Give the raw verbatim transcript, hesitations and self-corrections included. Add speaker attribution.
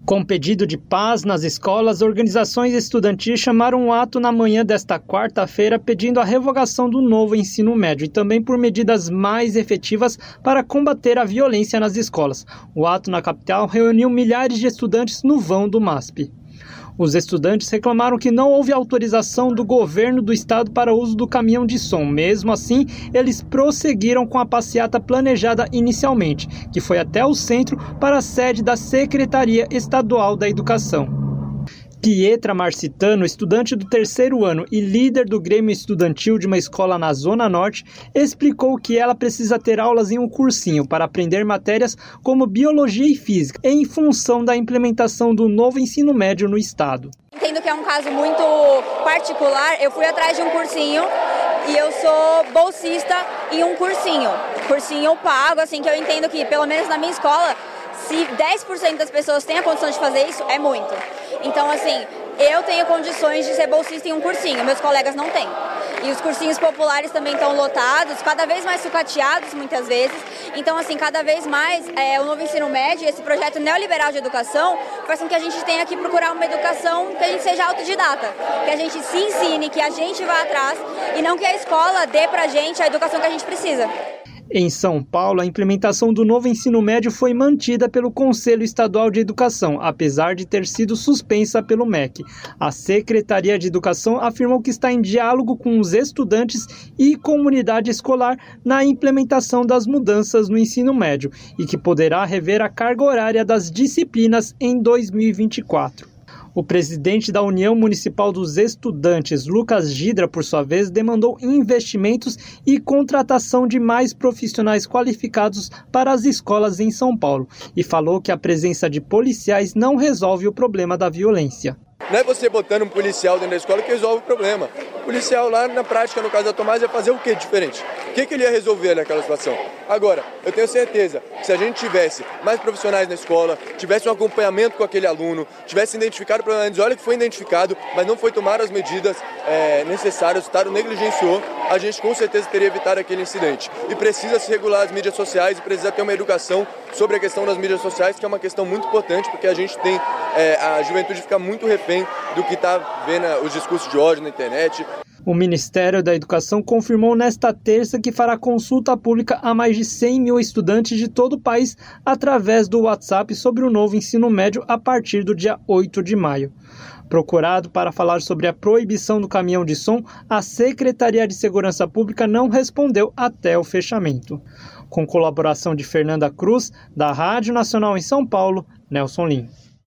Speaker 1: Com pedido de paz nas escolas, organizações estudantis chamaram um ato na manhã desta quarta-feira pedindo a revogação do novo ensino médio e também por medidas mais efetivas para combater a violência nas escolas. O ato na capital reuniu milhares de estudantes no vão do M A S P. Os estudantes reclamaram que não houve autorização do governo do estado para o uso do caminhão de som. Mesmo assim, eles prosseguiram com a passeata planejada inicialmente, que foi até o centro para a sede da Secretaria Estadual da Educação. Pietra Marcitano, estudante do terceiro ano e líder do Grêmio Estudantil de uma escola na Zona Norte, explicou que ela precisa ter aulas em um cursinho para aprender matérias como biologia e física, em função da implementação do novo ensino médio no estado.
Speaker 2: Entendo que é um caso muito particular. Eu fui atrás de um cursinho e eu sou bolsista em um cursinho. Cursinho pago, assim, que eu entendo que, pelo menos na minha escola, se dez por cento das pessoas têm a condição de fazer isso, é muito. Então, assim, eu tenho condições de ser bolsista em um cursinho, meus colegas não têm. E os cursinhos populares também estão lotados, cada vez mais sucateados, muitas vezes. Então, assim, cada vez mais é, o novo ensino médio, esse projeto neoliberal de educação, faz com que a gente tenha que procurar uma educação que a gente seja autodidata, que a gente se ensine, que a gente vá atrás e não que a escola dê pra gente a educação que a gente precisa.
Speaker 1: Em São Paulo, a implementação do novo ensino médio foi mantida pelo Conselho Estadual de Educação, apesar de ter sido suspensa pelo M E C. A Secretaria de Educação afirmou que está em diálogo com os estudantes e comunidade escolar na implementação das mudanças no ensino médio e que poderá rever a carga horária das disciplinas em dois mil e vinte e quatro. O presidente da União Municipal dos Estudantes, Lucas Gidra, por sua vez, demandou investimentos e contratação de mais profissionais qualificados para as escolas em São Paulo e falou que a presença de policiais não resolve o problema da violência.
Speaker 3: Não é você botando um policial dentro da escola que resolve o problema. O policial lá na prática, no caso da Tomás, ia fazer o que diferente? O que, que ele ia resolver naquela situação? Agora, eu tenho certeza que se a gente tivesse mais profissionais na escola, tivesse um acompanhamento com aquele aluno, tivesse identificado o problema, diz, olha que foi identificado, mas não foi tomar as medidas é, necessárias, o Estado negligenciou, a gente com certeza teria evitado aquele incidente. E precisa se regular as mídias sociais e precisa ter uma educação sobre a questão das mídias sociais, que é uma questão muito importante, porque a gente tem, é, a juventude fica muito refém do que está vendo os discursos de ódio na internet.
Speaker 1: O Ministério da Educação confirmou nesta terça que fará consulta pública a mais de cem mil estudantes de todo o país através do WhatsApp sobre o novo ensino médio a partir do dia oito de maio. Procurado para falar sobre a proibição do caminhão de som, a Secretaria de Segurança Pública não respondeu até o fechamento. Com colaboração de Fernanda Cruz, da Rádio Nacional em São Paulo, Nelson Lim.